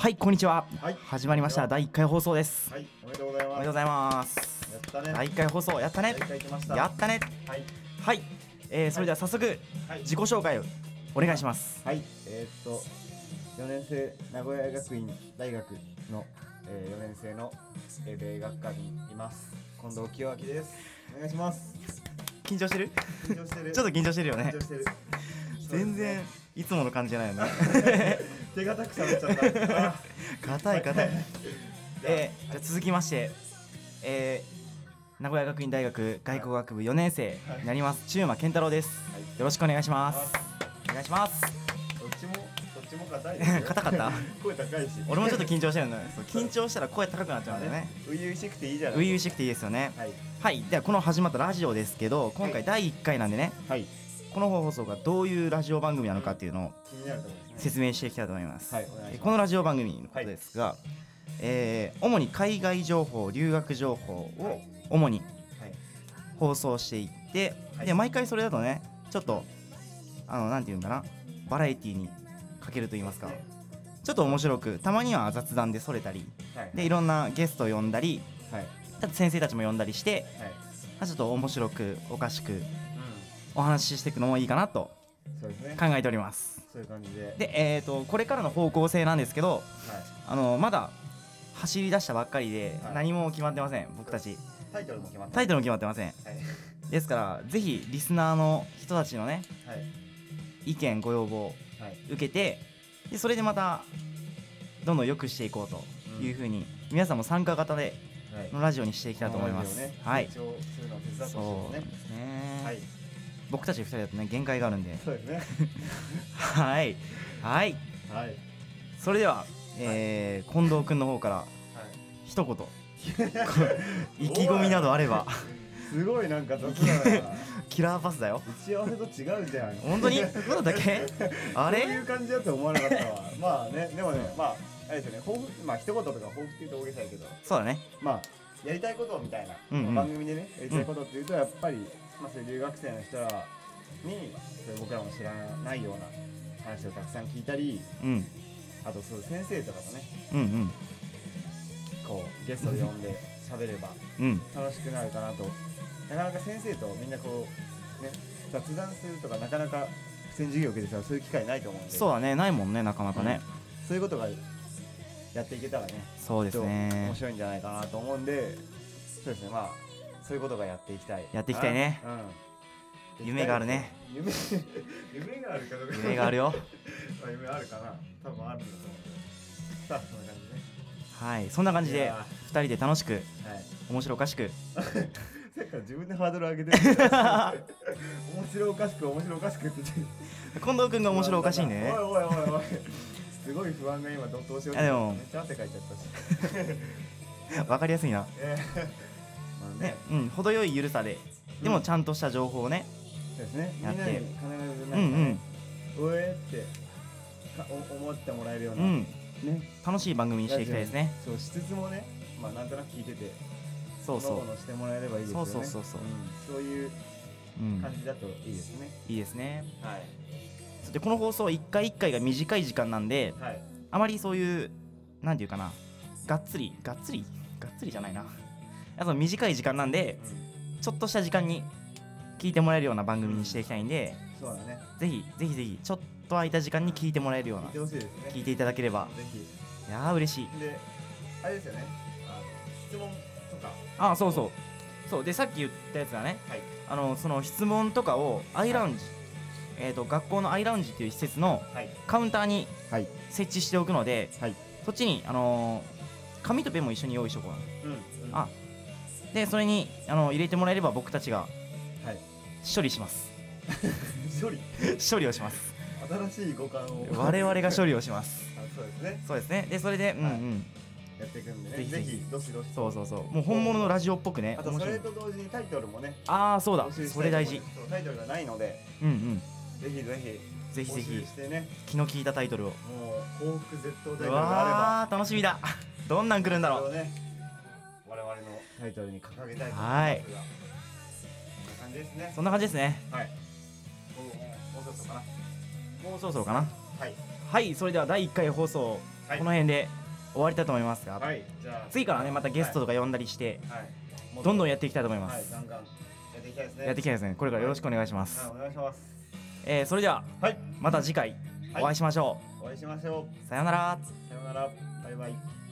はい、こんにちは。 はい、 始まりました。第1回放送です。 はい、おめでとうございます。 おめでとうございます。 やったね。 第1回放送、やったね。 第1回来ました。 やったね。 はい。 はい。それでは早速、自己紹介をお願いします。 はい。4年生名古屋学院大学の、4年生の、米学科にいます。近藤清明です。お願いします。 緊張してる？ 緊張してる。 ちょっと緊張してるよね。 緊張してる。 全然いつもの感じじゃないよね。 手堅く喋っちゃった。 硬い硬い。じゃあ続きまして、名古屋学院大学外国学部4年生になります中馬健太郎です。よろしくお願いします。お願いします。 どっちも硬いですよ。 硬かった？ 声高いし。 俺もちょっと緊張してるんだよ。緊張したら声高くなっちゃうんだよね。 初々しくていいじゃない。 初々しくていいですよね。 はい。 はい。ではこの始まったラジオですけど、今回第1回なんでね。 はい。 この放送がどういうラジオ番組なのかっていうのを気になるところですね。 説明していきたいと思います。 はい。お願いします。 このラジオ番組のことですが、主に海外情報、留学情報を主に放送していって、で毎回それだとね、ちょっとなんていうんかな、バラエティにかけると言いますか、ちょっと面白く、たまには雑談でそれたり、でいろんなゲストを呼んだり、ちょっと先生たちも呼んだりして、ちょっと面白くおかしくお話ししていくのもいいかなと考えております。 そういう感じで。 で、これからの方向性なんですけど、まだ走り出したばっかりで何も決まってません。僕たちタイトルも決まってません。ですからぜひリスナーの人たちのね、意見ご要望受けて、でそれでまたどんどん良くしていこうというふうに、皆さんも参加型でのラジオにしていきたいと思います。はい。そうですね。僕たち2人だとね限界があるんで。 そうですね。 はいはいはい。それでは近藤くんの方から一言意気込みなどあれば。 すごいなんか雑だな。 キラーパスだよ。 打ち合わせと違うじゃん。 本当に？そうだったっけ？あれ？ そういう感じだと思わなかったわ。まあね、でもね、まああれですよね、抱負、まあ一言とか抱負って言うと大げさやけど。 そうだね。まあやりたいことみたいな番組でね、やりたいことっていうとやっぱり、まあそういう留学生の人らに僕らも知らないような話をたくさん聞いたり、あとそう先生とかとね、こうゲストで呼んで喋れば楽しくなるかなと。なかなか先生とみんなこうね雑談するとかなかなか普通に授業受けてたらそういう機会ないと思うんで。 そうだね、ないもんね、なかなかね。 そういうことがやっていけたらね、 そうですね、 面白いんじゃないかなと思うんで、そうですね、まあそういうことがやっていきたいね。夢があるね。 夢があるかどうか。 夢があるよ。 夢あるかな、多分あるんだと思う。さあそんな感じでね。 はい、そんな感じで2人で楽しく面白おかしく。 さっきから自分でハードル上げてる。面白おかしくって言って。 近藤くんが面白おかしいね。 おいすごい不安が今どうしようと。めっちゃ汗かいちゃったし。 わかりやすいな。ね、程よい緩さで、でもちゃんとした情報をね。 そうですね。 やって。 必ずなんかおえって思ってもらえるようなね、 楽しい番組にしていきたいですね。 そう、しつつもね、まあなんとなく聞いてて、 そうしてもらえればいいですよね。そういう感じだといいですね。 いいですね。 はい。 でこの放送1回1回が短い時間なんで、あまりそういうなんていうかな、がっつりじゃないな。短い時間なんで、ちょっとした時間に聞いてもらえるような番組にしていきたいんで、 そうだね。ぜひちょっと空いた時間に聞いてもらえるような、聞いていただければ、いやー嬉しい。で、 あれですよね。質問とか。 そうでさっき言ったやつがね、その質問とかをアイラウンジ、学校のアイラウンジっていう施設のカウンターに設置しておくので、そっちに紙とペンも一緒に用意しとこう。でそれに入れてもらえれば僕たちが処理します。処理をします。 新しい五感を我々が処理をします。そうですね。でそれでやっていくんでね、ぜひどしどし。 そうもう本物のラジオっぽくね。 あとそれと同時にタイトルもね。 そうだ、それ大事。 タイトルがないので、ぜひしてね、 気の利いたタイトルを。もう報復絶倒タイトルがあれば楽しみだ。どんなん来るんだろう。 我々のタイトルに掲げたいと思いますが、そんな感じですね。はい。もうそろそろかな。 はい、それでは第1回放送はい、 この辺で終わりたいと思いますが、 はい、じゃあ次からねまたゲストとか呼んだりして、 はい、 どんどんやっていきたいと思いまはい、 す。 ガンガンやっていきたいですね。 やっていきたいですね。これからよろしくお願いします。 はい、お願いします。 それでは、 はい、 また次回お会いしましょお会いしましょう。さようなら。 う。さようなら。バイバイ。